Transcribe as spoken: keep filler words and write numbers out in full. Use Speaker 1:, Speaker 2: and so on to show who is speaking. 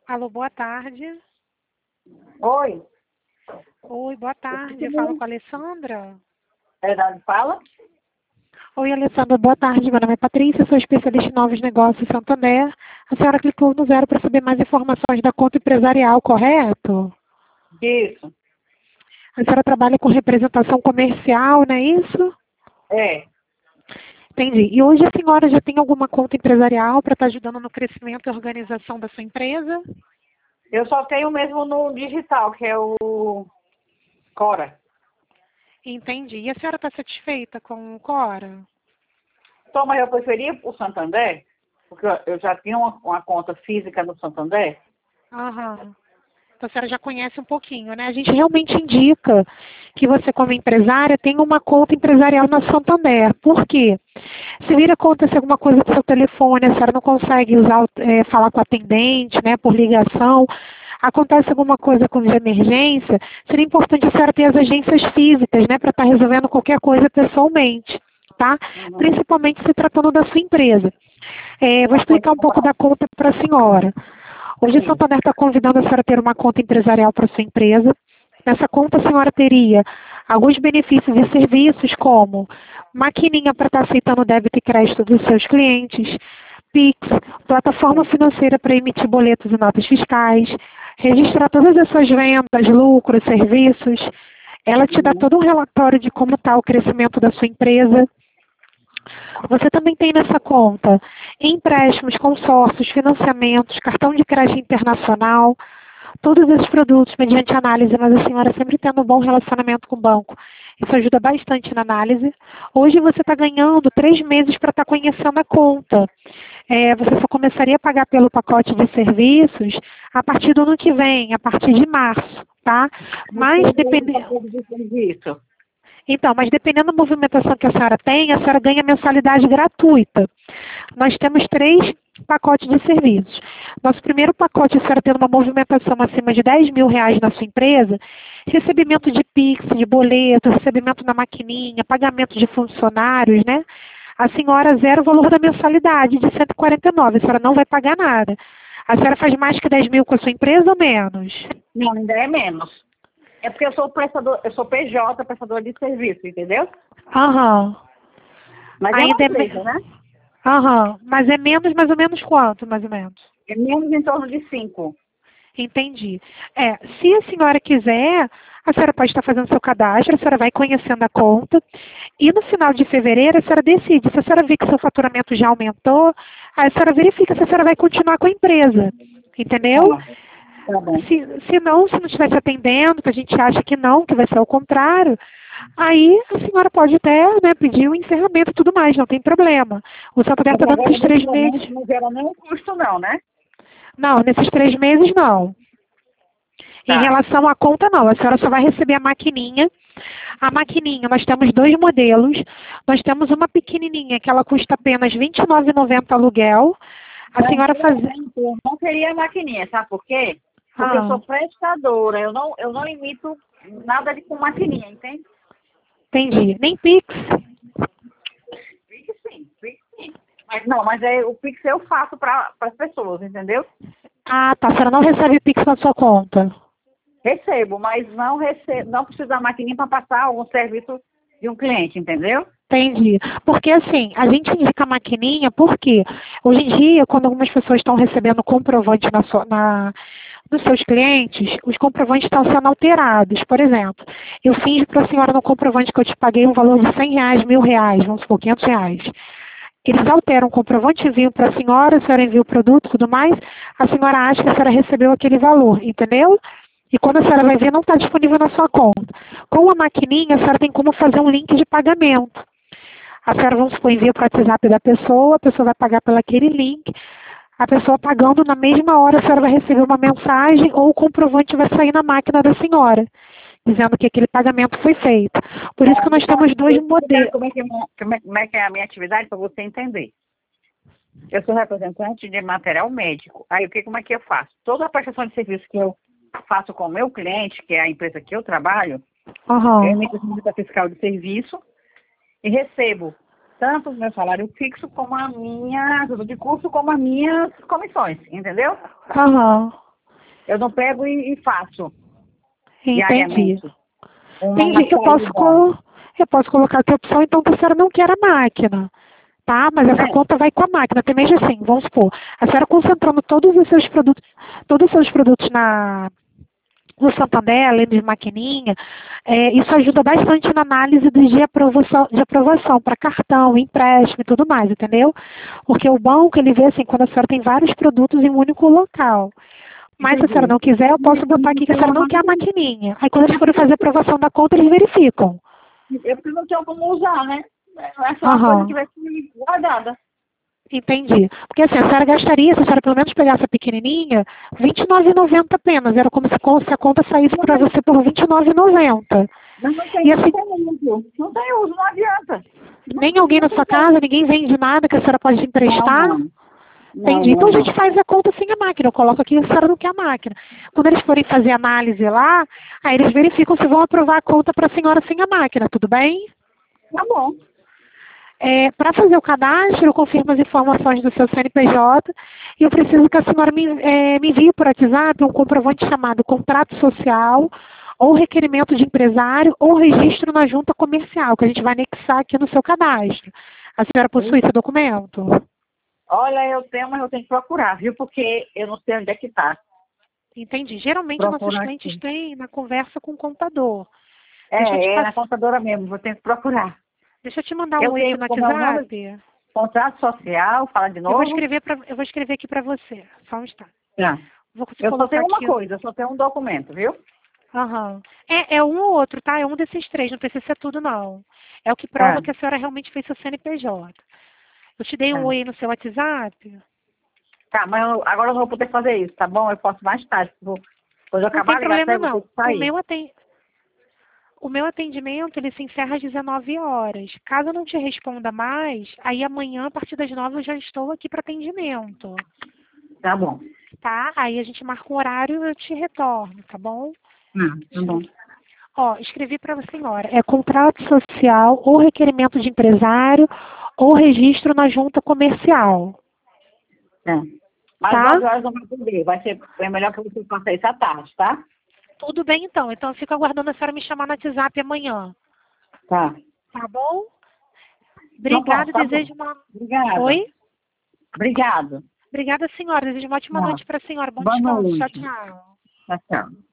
Speaker 1: Alô, boa tarde.
Speaker 2: Oi,
Speaker 1: Oi, boa tarde. Eu falo com a Alessandra.
Speaker 2: é da onde fala?
Speaker 1: Oi, Alessandra, boa tarde. Meu nome é Patrícia, sou especialista em novos negócios em Santander. A senhora clicou no zero para saber mais informações da conta empresarial, correto?
Speaker 2: Isso,
Speaker 1: A senhora trabalha com representação comercial, não é isso?
Speaker 2: é.
Speaker 1: Entendi. E hoje a senhora já tem alguma conta empresarial para estar ajudando no crescimento e organização da sua empresa?
Speaker 2: Eu só tenho mesmo no digital, que é o Cora.
Speaker 1: Entendi. E a senhora está satisfeita com o Cora?
Speaker 2: Então, mas eu preferia o Santander, porque eu eu já tinha uma, uma conta física no Santander.
Speaker 1: Aham. Então, a senhora já conhece um pouquinho, né? A gente realmente indica que você, como empresária, tenha uma conta empresarial na Santander. Por quê? Se vir acontecer alguma coisa com o seu telefone, a senhora não consegue usar, o- eh, falar com o atendente, né, por ligação, acontece alguma coisa com de emergência, seria importante a senhora ter as agências físicas, né, para estar resolvendo qualquer coisa pessoalmente, tá?
Speaker 2: Uhum.
Speaker 1: Principalmente se tratando da sua empresa. Eh, vou
Speaker 2: Uma coisa
Speaker 1: explicar um pouco
Speaker 2: comprar.
Speaker 1: da conta para a senhora. Hoje a
Speaker 2: Sim.
Speaker 1: Santander está convidando a senhora a ter uma conta empresarial para sua empresa. Nessa conta a senhora teria alguns benefícios e serviços como maquininha para estar aceitando débito e crédito dos seus clientes, Pix, plataforma financeira para emitir boletos e notas fiscais, registrar todas as suas vendas, lucros, serviços. Ela te dá
Speaker 2: Uhum.
Speaker 1: todo um relatório de como está o crescimento da sua empresa. Você também tem nessa conta empréstimos, consórcios, financiamentos, cartão de crédito internacional, todos esses produtos mediante análise, mas a senhora sempre tendo um bom relacionamento com o banco. Isso ajuda bastante na análise. Hoje você está ganhando três meses para estar conhecendo a conta. É, você só começaria a pagar pelo pacote de serviços a partir do ano que vem, a partir de março, tá?
Speaker 2: Mas
Speaker 1: Mas
Speaker 2: tem um
Speaker 1: depende...
Speaker 2: pacote de serviço.
Speaker 1: Então, mas dependendo da movimentação que a senhora tem, a senhora ganha mensalidade gratuita. Nós temos três pacotes de serviços. Nosso primeiro pacote, a senhora tendo uma movimentação acima de dez mil reais na sua empresa, recebimento de Pix, de boleto, recebimento na maquininha, pagamento de funcionários, né? A senhora zera o valor da mensalidade de cento e quarenta e nove, a senhora não vai pagar nada. A senhora faz mais que dez mil com a sua empresa ou menos?
Speaker 2: Não, ainda é menos. É porque eu sou prestador, eu sou P J, prestador de serviço, entendeu?
Speaker 1: Aham.
Speaker 2: Mas é uma
Speaker 1: Ainda é...
Speaker 2: empresa,
Speaker 1: me-
Speaker 2: né?
Speaker 1: Aham. Mas é menos, mais ou menos quanto, mais ou menos?
Speaker 2: É menos em torno de cinco.
Speaker 1: Entendi. É, se a senhora quiser, a senhora pode estar fazendo seu cadastro, a senhora vai conhecendo a conta, e no final de fevereiro a senhora decide. Se a senhora vê que seu faturamento já aumentou, aí a senhora verifica se a senhora vai continuar com a empresa. Entendeu?
Speaker 2: Tá, tá bom.
Speaker 1: Se, se não, se não estiver se atendendo, que a gente acha que não, que vai ser o contrário, aí a senhora pode até, né, pedir um encerramento e tudo mais, não tem problema. O Santander
Speaker 2: Mas
Speaker 1: está dando
Speaker 2: agora,
Speaker 1: esses
Speaker 2: nesse
Speaker 1: três meses.
Speaker 2: momento, não gera nenhum custo não, né?
Speaker 1: Não, nesses três meses não. Em
Speaker 2: Tá.
Speaker 1: relação à conta, não. A senhora só vai receber a maquininha. A maquininha, nós temos dois modelos. Nós temos uma pequenininha, que ela custa apenas vinte e nove reais e noventa centavos aluguel. A
Speaker 2: Não,
Speaker 1: senhora faz...
Speaker 2: eu não queria a maquininha, sabe por quê? Porque eu
Speaker 1: Ah,
Speaker 2: sou prestadora, eu não, eu não imito nada de com maquininha, entende?
Speaker 1: entendi. Nem Pix.
Speaker 2: Pix sim, Pix sim. Mas não, mas é, o Pix eu faço para as pessoas, entendeu?
Speaker 1: Ah, tá. A senhora não recebe Pix na sua conta.
Speaker 2: Recebo, mas não recebo, não preciso da maquininha para passar algum serviço de um cliente, entendeu?
Speaker 1: Entendi. Porque assim, a gente indica a maquininha porque hoje em dia, quando algumas pessoas estão recebendo comprovante na sua, na, dos seus clientes, os comprovantes estão sendo alterados. Por exemplo, eu finjo para a senhora no comprovante que eu te paguei um valor de cem reais, mil reais, vamos supor, quinhentos reais. Eles alteram o comprovante, enviam para a senhora, a senhora envia o produto e tudo mais, a senhora acha que a senhora recebeu aquele valor, entendeu? E quando a senhora vai ver, não está disponível na sua conta. Com a maquininha, a senhora tem como fazer um link de pagamento. A senhora, vamos supor, envia para o WhatsApp da pessoa, a pessoa vai pagar pelo aquele link, a pessoa pagando na mesma hora, a senhora vai receber uma mensagem ou o comprovante vai sair na máquina da senhora, dizendo que aquele pagamento foi feito. Por isso que
Speaker 2: É,
Speaker 1: nós
Speaker 2: então,
Speaker 1: temos dois
Speaker 2: eu vou explicar
Speaker 1: modelos.
Speaker 2: como é, que é, minha- como, é, como é que é a minha atividade para você entender. Eu sou representante de material médico. Aí, o que, como é que eu faço? Toda a prestação de serviço que eu faço com o meu cliente, que é a empresa que eu trabalho, eu
Speaker 1: Aham.
Speaker 2: emito nota fiscal de serviço e recebo tanto o meu salário fixo como a minha ajuda de curso, como as minhas comissões, entendeu?
Speaker 1: Aham.
Speaker 2: Eu não pego e, e faço.
Speaker 1: Entendi.
Speaker 2: Diariamente. Uma
Speaker 1: Entendi. Eu posso, co eu posso colocar a tua opção, então, que a senhora não quer a máquina. Tá? Mas essa
Speaker 2: É.
Speaker 1: conta vai com a máquina. Também já assim, vamos supor, a senhora concentrando todos os seus produtos, todos os seus produtos na, no Santander, além de maquininha, é, isso ajuda bastante na análise de de aprovação, de aprovação para cartão, empréstimo e tudo mais, entendeu? Porque o banco, ele vê assim, quando a senhora tem vários produtos em um único local. Mas se a senhora
Speaker 2: Entendi.
Speaker 1: não quiser, eu posso botar aqui que a senhora não quer a maquininha. Aí quando eles forem fazer a aprovação da conta, eles verificam.
Speaker 2: Eu porque não tenho como usar, né? É só uma
Speaker 1: Aham.
Speaker 2: coisa que vai ser guardada.
Speaker 1: Entendi. Porque assim, a senhora gastaria, se a senhora pelo menos pegasse a pequenininha, vinte e nove reais e noventa centavos apenas. Era como se co- se a conta saísse para você por vinte e nove reais e noventa centavos.
Speaker 2: Mas não tem,
Speaker 1: E
Speaker 2: não
Speaker 1: assim,
Speaker 2: tem uso. Não tem uso, não adianta. Não,
Speaker 1: nem alguém
Speaker 2: não
Speaker 1: na
Speaker 2: tem
Speaker 1: sua
Speaker 2: como.
Speaker 1: casa, ninguém vende nada que a senhora pode
Speaker 2: Não,
Speaker 1: emprestar?
Speaker 2: não. Não,
Speaker 1: Entendi.
Speaker 2: não,
Speaker 1: Então a
Speaker 2: não.
Speaker 1: gente faz a conta sem a máquina. Eu coloco aqui que a senhora não quer a máquina. Quando eles forem fazer a análise lá, aí eles verificam se vão aprovar a conta para a senhora sem a máquina, tudo bem?
Speaker 2: Tá bom.
Speaker 1: É, para fazer o cadastro, eu confirmo as informações do seu C N P J e eu preciso que a senhora me, é, me envie por WhatsApp um comprovante chamado contrato social ou requerimento de empresário ou registro na junta comercial, que a gente vai anexar aqui no seu cadastro. A senhora possui esse documento?
Speaker 2: Olha, eu tenho, mas eu tenho que procurar, viu? Porque eu não sei onde é que tá.
Speaker 1: Entendi. Geralmente nossos
Speaker 2: Procurar
Speaker 1: clientes
Speaker 2: aqui.
Speaker 1: têm na conversa com o contador.
Speaker 2: É,
Speaker 1: Deixa eu te
Speaker 2: é na
Speaker 1: passar,
Speaker 2: contadora mesmo, vou ter que procurar.
Speaker 1: deixa eu te mandar um
Speaker 2: Eu
Speaker 1: oi aqui
Speaker 2: tenho
Speaker 1: no
Speaker 2: como é o nome?
Speaker 1: WhatsApp.
Speaker 2: Contrato social, fala de
Speaker 1: Eu vou
Speaker 2: novo.
Speaker 1: escrever pra, eu vou escrever aqui para você. Só um instante.
Speaker 2: Tá.
Speaker 1: Vou te
Speaker 2: Eu só
Speaker 1: colocar
Speaker 2: tenho uma
Speaker 1: aqui.
Speaker 2: coisa, eu só tenho um documento, viu?
Speaker 1: Aham. É, é um ou outro, tá? É um desses três, não precisa ser tudo, não. É o que prova
Speaker 2: É,
Speaker 1: que a senhora realmente fez seu C N P J. Eu te dei um
Speaker 2: é.
Speaker 1: oi aí no seu WhatsApp.
Speaker 2: Tá, mas eu- agora eu não vou poder fazer isso, tá bom? Eu posso mais tarde. Vou, quando eu
Speaker 1: Não
Speaker 2: acabar
Speaker 1: tem
Speaker 2: a ligação,
Speaker 1: problema,
Speaker 2: eu vou ter
Speaker 1: não.
Speaker 2: que
Speaker 1: O
Speaker 2: sair.
Speaker 1: meu, aten... o meu atendimento, ele se encerra às dezenove horas. Caso eu não te responda mais, aí amanhã, a partir das nove, eu já estou aqui para atendimento.
Speaker 2: Tá bom.
Speaker 1: Tá? Aí a gente marca um horário e eu te retorno, tá bom?
Speaker 2: Ah, tá bom.
Speaker 1: Ó, escrevi para a senhora. É contrato social ou requerimento de empresário ou registro na junta comercial.
Speaker 2: É. Mas
Speaker 1: Tá?
Speaker 2: nove horas eu não vou poder. Vai ser é melhor que você faça isso à tarde, tá?
Speaker 1: Tudo bem, então. Então eu fico aguardando a senhora me chamar no WhatsApp amanhã.
Speaker 2: Tá.
Speaker 1: Tá bom?
Speaker 2: Então
Speaker 1: Obrigada.
Speaker 2: pronto, tá bom.
Speaker 1: Desejo uma...
Speaker 2: Obrigada.
Speaker 1: Oi?
Speaker 2: Obrigado.
Speaker 1: Obrigada, senhora. Desejo uma ótima
Speaker 2: Tá.
Speaker 1: noite para a senhora. Bom
Speaker 2: Boa
Speaker 1: descanso. Tchau,
Speaker 2: noite.
Speaker 1: tchau.
Speaker 2: Tchau, tchau.